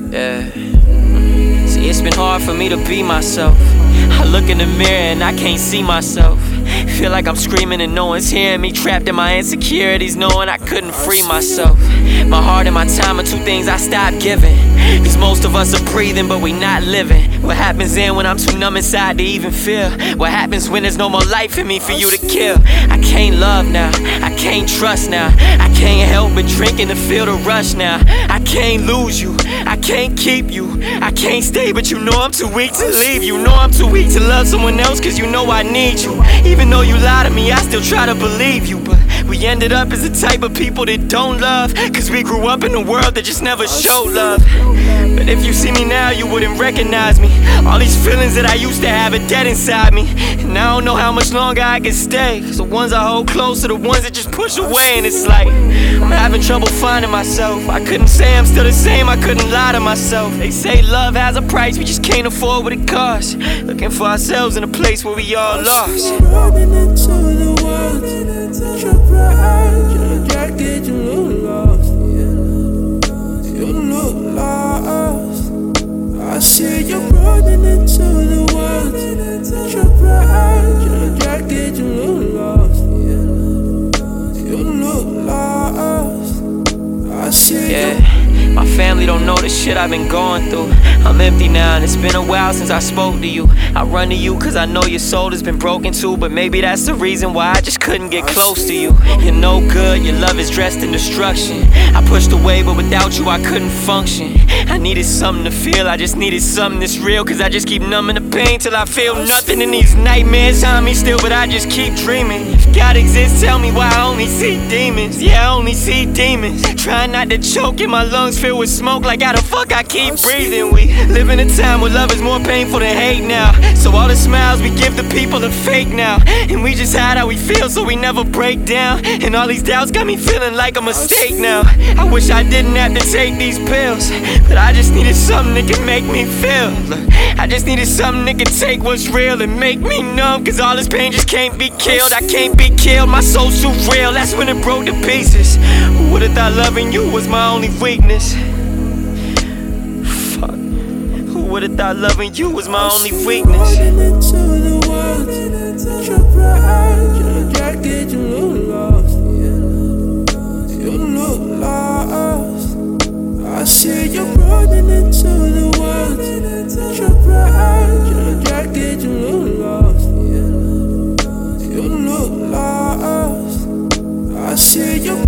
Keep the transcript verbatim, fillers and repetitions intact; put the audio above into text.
Yeah. See, it's been hard for me to be myself. I look in the mirror and I can't see myself. Feel like I'm screaming and no one's hearing me. Trapped in my insecurities, knowing I couldn't free myself. My heart and my time are two things I stopped giving. Cause most of us are breathing, but we not living. What happens then when I'm too numb inside to even feel? What happens when there's no more life in me for you to kill? I can't love now, I can't trust now. I can't help but drinking to feel the rush now. I can't lose you, I can't keep you. I can't stay, but you know I'm too weak to leave. You know I'm too weak to love someone else, cause you know I need you. Even though you lie to me, I still try to believe you. But we ended up as the type of people that don't love, cause we grew up in a world that just never showed love. But if you see me now, you wouldn't recognize me. All these feelings that I used to have are dead inside me. And I don't know how much longer I can stay, cause the ones I hold close are the ones that just push away. And it's like, I'm having trouble finding myself. I couldn't say I'm still the same, I couldn't lie to myself. They say love has a price, we just can't afford what it costs. Looking for ourselves in a place where we all lost. Running into the woods, your pride, your jacket, you look lost. You look lost. I see you running into the woods, your pride, your jacket, you look lost. You look lost. I see Yeah. you. My family don't know the shit I've been going through. I'm empty now and it's been a while since I spoke to you. I run to you cause I know your soul has been broken too. But maybe that's the reason why I just couldn't get close to you. You're no good, your love is dressed in destruction. I pushed away but without you I couldn't function. I needed something to feel, I just needed something that's real. Cause I just keep numbing the pain till I feel nothing. And these nightmares haunt me still, but I just keep dreaming. If God exists, tell me why I only see demons. Yeah, I only see demons. Trying not to choke in my lungs filled with smoke, like how the fuck I keep breathing. We live in a time where love is more painful than hate now. So all the smiles we give the people are fake now. And we just hide how we feel so we never break down. And all these doubts got me feeling like a mistake now. I wish I didn't have to take these pills, but I just needed something that could make me feel. Look, I just needed something that could take what's real and make me numb. Cause all this pain just can't be killed. I can't be killed, my soul's too real. That's when it broke to pieces. Who would've thought loving you was my only weakness? Fuck. Who would've thought loving you was my only weakness? Running into the woods, your pride, your jacket, you look lost. You look lost. I see you running into the woods, your pride, your jacket, you look lost. You look lost. I see you